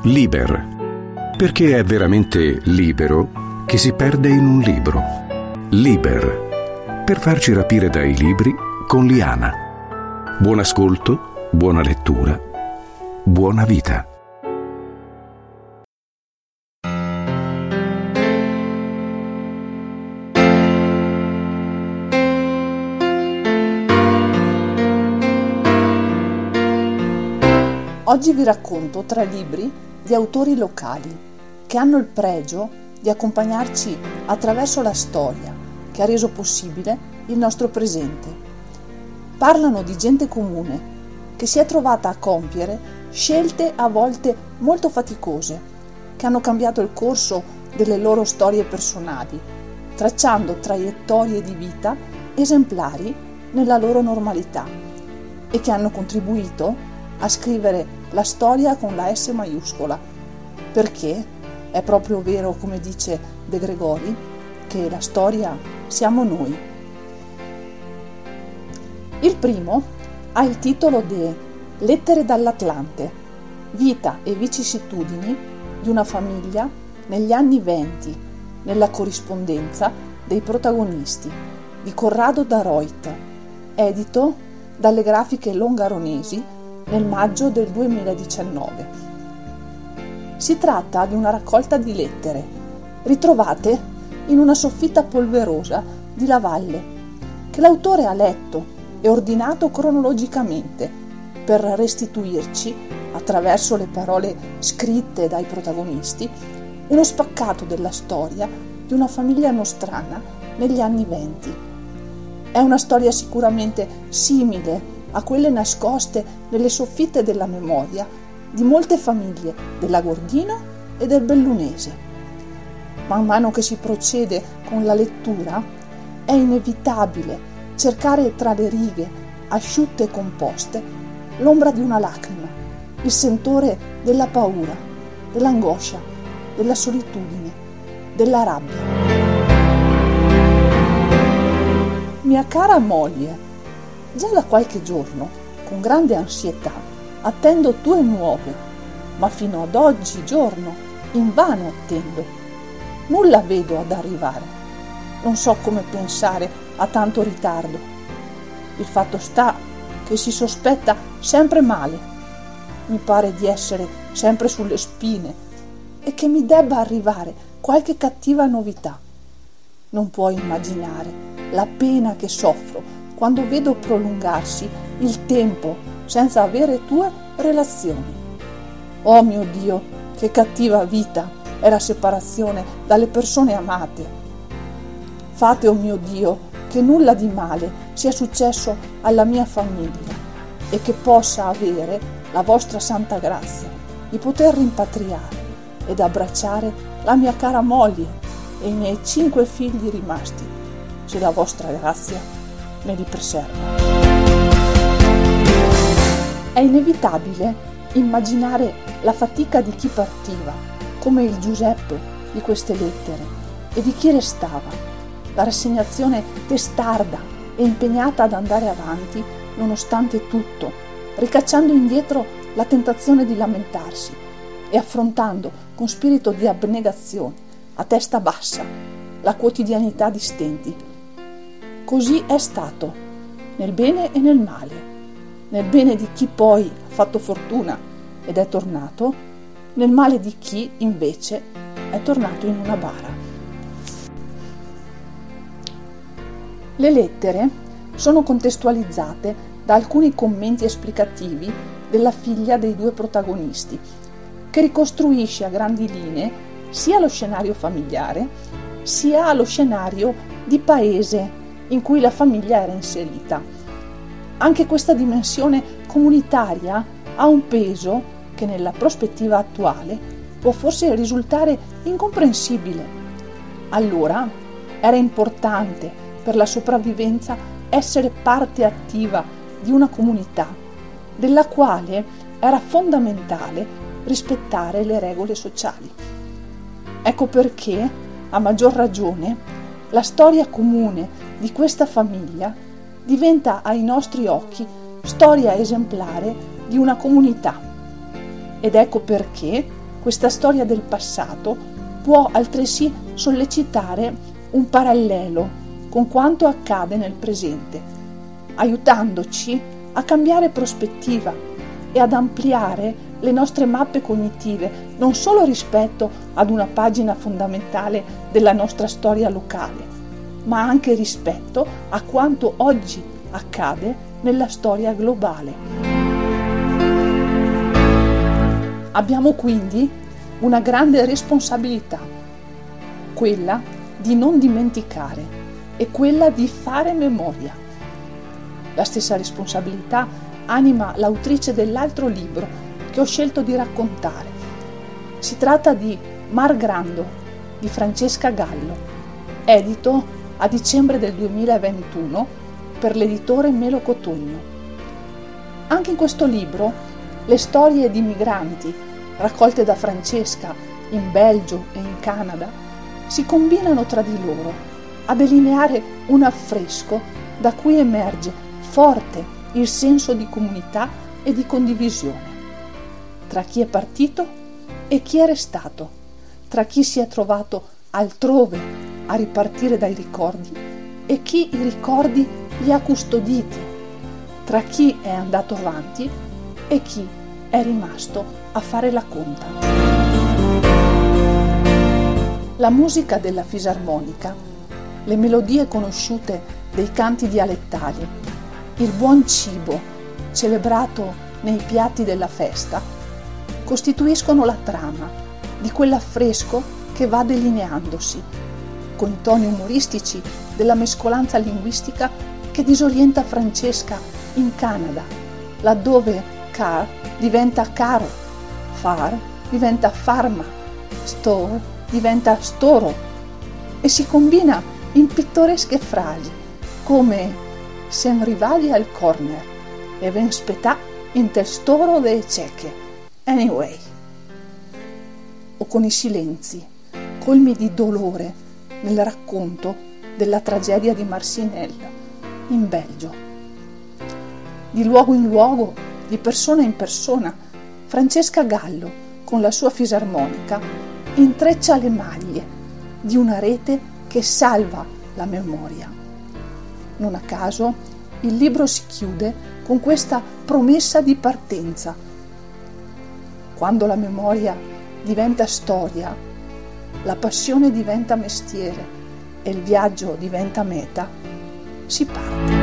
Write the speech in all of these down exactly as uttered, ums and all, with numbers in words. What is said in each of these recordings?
Liber, perché è veramente libero che si perde in un libro. Liber, per farci rapire dai libri con Liana. Buon ascolto, buona lettura, buona vita. Oggi vi racconto tre libri di autori locali che hanno il pregio di accompagnarci attraverso la storia che ha reso possibile il nostro presente. Parlano di gente comune che si è trovata a compiere scelte a volte molto faticose, che hanno cambiato il corso delle loro storie personali, tracciando traiettorie di vita esemplari nella loro normalità e che hanno contribuito a scrivere la storia con la S maiuscola, perché è proprio vero, come dice De Gregori, che la storia siamo noi. Il primo ha il titolo di Lettere dall'Atlante, vita e vicissitudini di una famiglia negli anni venti, nella corrispondenza dei protagonisti, di Corrado da Reut, edito dalle Grafiche Longaronesi nel maggio del duemiladiciannove. Si tratta di una raccolta di lettere ritrovate in una soffitta polverosa di Lavalle, che l'autore ha letto e ordinato cronologicamente per restituirci, attraverso le parole scritte dai protagonisti, uno spaccato della storia di una famiglia nostrana negli anni venti. È una storia sicuramente simile a quelle nascoste nelle soffitte della memoria di molte famiglie dell'Agordino e del Bellunese. Man mano che si procede con la lettura, è inevitabile cercare tra le righe, asciutte e composte, l'ombra di una lacrima, il sentore della paura, dell'angoscia, della solitudine, della rabbia. Mia cara moglie, già da qualche giorno, con grande ansietà, attendo tue nuove, ma fino ad oggi giorno invano attendo. Nulla vedo ad arrivare. Non so come pensare a tanto ritardo. Il fatto sta che si sospetta sempre male. Mi pare di essere sempre sulle spine e che mi debba arrivare qualche cattiva novità. Non puoi immaginare la pena che soffro quando vedo prolungarsi il tempo senza avere tue relazioni. Oh mio Dio, che cattiva vita è la separazione dalle persone amate. Fate, oh mio Dio, che nulla di male sia successo alla mia famiglia e che possa avere la vostra santa grazia di poter rimpatriare ed abbracciare la mia cara moglie e i miei cinque figli rimasti, se la vostra grazia me li preserva. È inevitabile immaginare la fatica di chi partiva, come il Giuseppe di queste lettere, e di chi restava, la rassegnazione testarda e impegnata ad andare avanti nonostante tutto, ricacciando indietro la tentazione di lamentarsi e affrontando con spirito di abnegazione, a testa bassa, la quotidianità di stenti. Così è stato, nel bene e nel male, nel bene di chi poi ha fatto fortuna ed è tornato, nel male di chi invece è tornato in una bara. Le lettere sono contestualizzate da alcuni commenti esplicativi della figlia dei due protagonisti, che ricostruisce a grandi linee sia lo scenario familiare, sia lo scenario di paese in cui la famiglia era inserita. Anche questa dimensione comunitaria ha un peso che nella prospettiva attuale può forse risultare incomprensibile. Allora era importante per la sopravvivenza essere parte attiva di una comunità, della quale era fondamentale rispettare le regole sociali. Ecco perché, a maggior ragione, la storia comune di questa famiglia diventa ai nostri occhi storia esemplare di una comunità. Ed ecco perché questa storia del passato può altresì sollecitare un parallelo con quanto accade nel presente, aiutandoci a cambiare prospettiva e ad ampliare le nostre mappe cognitive, non solo rispetto ad una pagina fondamentale della nostra storia locale, ma anche rispetto a quanto oggi accade nella storia globale. Abbiamo quindi una grande responsabilità, quella di non dimenticare e quella di fare memoria. La stessa responsabilità anima l'autrice dell'altro libro che ho scelto di raccontare. Si tratta di Mar Grando di Francesca Gallo, edito a dicembre del duemilaventuno per l'editore Melo Cotugno. Anche in questo libro le storie di migranti raccolte da Francesca in Belgio e in Canada si combinano tra di loro a delineare un affresco da cui emerge forte il senso di comunità e di condivisione tra chi è partito e chi è restato, tra chi si è trovato altrove a ripartire dai ricordi e chi i ricordi li ha custoditi, tra chi è andato avanti e chi è rimasto a fare la conta. La musica della fisarmonica, le melodie conosciute dei canti dialettali, il buon cibo celebrato nei piatti della festa costituiscono la trama di quell'affresco che va delineandosi, con i toni umoristici della mescolanza linguistica che disorienta Francesca in Canada, laddove car diventa caro, far diventa farma, store diventa storo e si combina in pittoresche frasi come «Sem rivali al corner e ven spetà in tel storo de ceche, anyway», o con i silenzi colmi di dolore nel racconto della tragedia di Marcinelle in Belgio. Di luogo in luogo, di persona in persona, Francesca Gallo, con la sua fisarmonica, intreccia le maglie di una rete che salva la memoria. Non a caso, il libro si chiude con questa promessa di partenza. Quando la memoria diventa storia, la passione diventa mestiere e il viaggio diventa meta, si parte.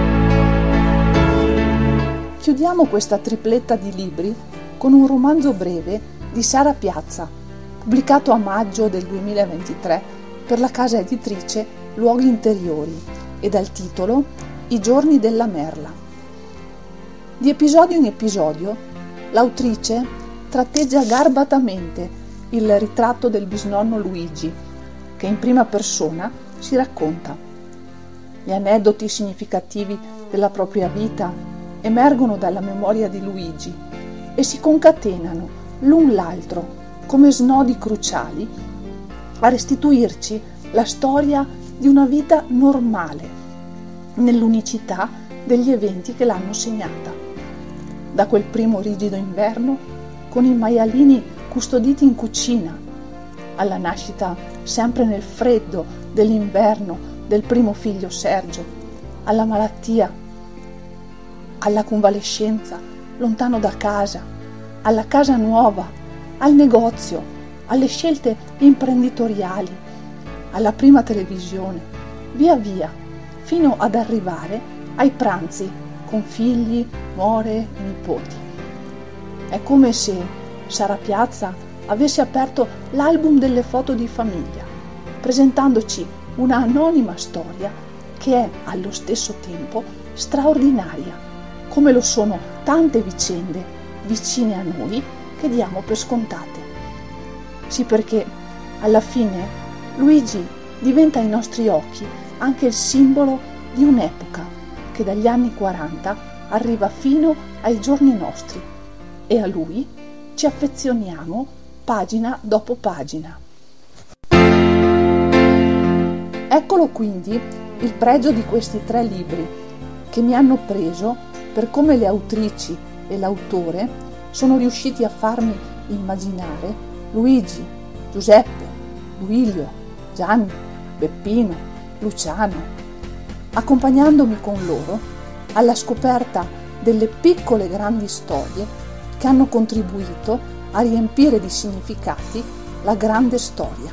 Chiudiamo questa tripletta di libri con un romanzo breve di Sara Piazza, pubblicato a maggio del duemilaventitré per la casa editrice Luoghi Interiori e dal titolo I giorni della merla. Di episodio in episodio, l'autrice tratteggia garbatamente il ritratto del bisnonno Luigi, che in prima persona si racconta. Gli aneddoti significativi della propria vita emergono dalla memoria di Luigi e si concatenano l'un l'altro come snodi cruciali a restituirci la storia di una vita normale nell'unicità degli eventi che l'hanno segnata. Da quel primo rigido inverno con i maialini custoditi in cucina, alla nascita sempre nel freddo dell'inverno del primo figlio Sergio, alla malattia, alla convalescenza lontano da casa, alla casa nuova, al negozio, alle scelte imprenditoriali, alla prima televisione, via via, fino ad arrivare ai pranzi con figli, nuore, nipoti. È come se Sara Piazza avesse aperto l'album delle foto di famiglia, presentandoci una anonima storia che è allo stesso tempo straordinaria, come lo sono tante vicende vicine a noi che diamo per scontate. Sì, perché alla fine Luigi diventa ai nostri occhi anche il simbolo di un'epoca che dagli anni quaranta arriva fino ai giorni nostri e a lui ci affezioniamo pagina dopo pagina. Eccolo quindi il pregio di questi tre libri che mi hanno preso per come le autrici e l'autore sono riusciti a farmi immaginare Luigi, Giuseppe, Duilio, Gianni, Beppino, Luciano, accompagnandomi con loro alla scoperta delle piccole grandi storie che hanno contribuito a riempire di significati la grande storia.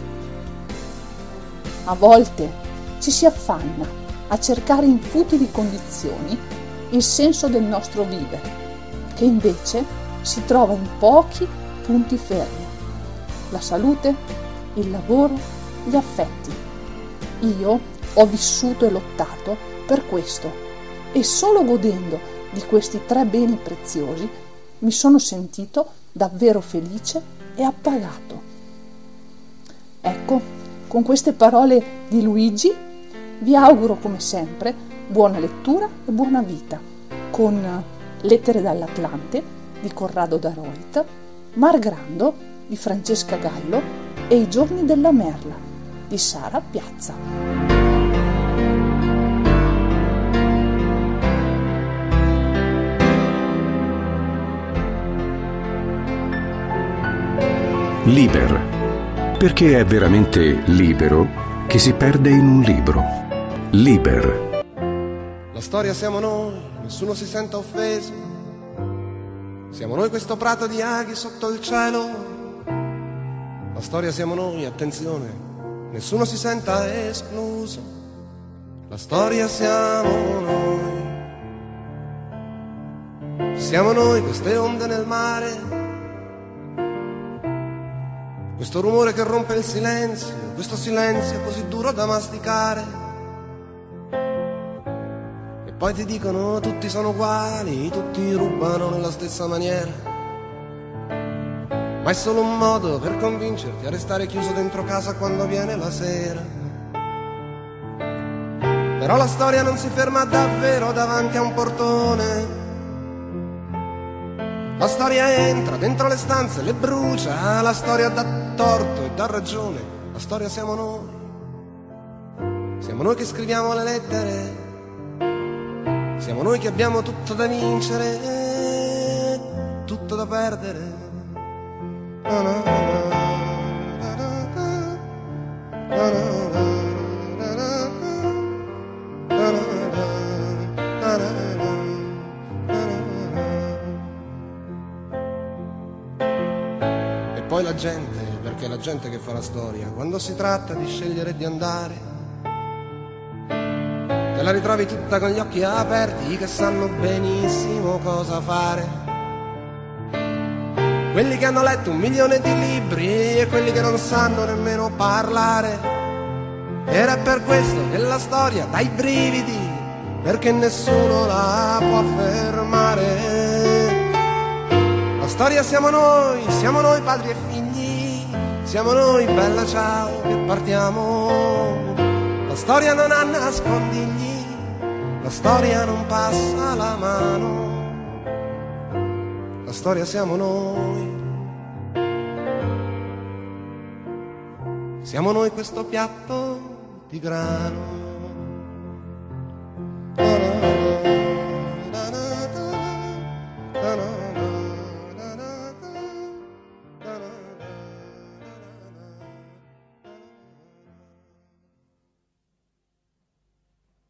A volte ci si affanna a cercare in futili condizioni il senso del nostro vivere, che invece si trova in pochi punti fermi: la salute, il lavoro, gli affetti. Io ho vissuto e lottato per questo e solo godendo di questi tre beni preziosi mi sono sentito davvero felice e appagato. Ecco, con queste parole di Luigi vi auguro come sempre buona lettura e buona vita con Lettere dall'Atlante di Corrado Daroit, Mar Grando di Francesca Gallo e I giorni della merla di Sara Piazza. Liber, perché è veramente libero che si perde in un libro. Liber. La storia siamo noi, nessuno si senta offeso. Siamo noi questo prato di aghi sotto il cielo. La storia siamo noi, attenzione, nessuno si senta escluso. La storia siamo noi. Siamo noi queste onde nel mare, questo rumore che rompe il silenzio, questo silenzio così duro da masticare. E poi ti dicono tutti sono uguali, tutti rubano nella stessa maniera. Ma è solo un modo per convincerti a restare chiuso dentro casa quando viene la sera. Però la storia non si ferma davvero davanti a un portone. La storia entra dentro le stanze, le brucia, la storia dà torto e dà ragione. La storia siamo noi. Siamo noi che scriviamo le lettere. Siamo noi che abbiamo tutto da vincere, tutto da perdere. Na na na, na na na, na na na, na na na, e poi la gente, perché è la gente che fa la storia, quando si tratta di scegliere di andare, te la ritrovi tutta con gli occhi aperti, che sanno benissimo cosa fare. Quelli che hanno letto un milione di libri e quelli che non sanno nemmeno parlare. Ed è per questo che la storia dà i brividi, perché nessuno la può fermare. La storia siamo noi, siamo noi padri e figli, siamo noi bella ciao che partiamo. La storia non ha nascondigli, la storia non passa la mano. La storia siamo noi. Siamo noi questo piatto di grano.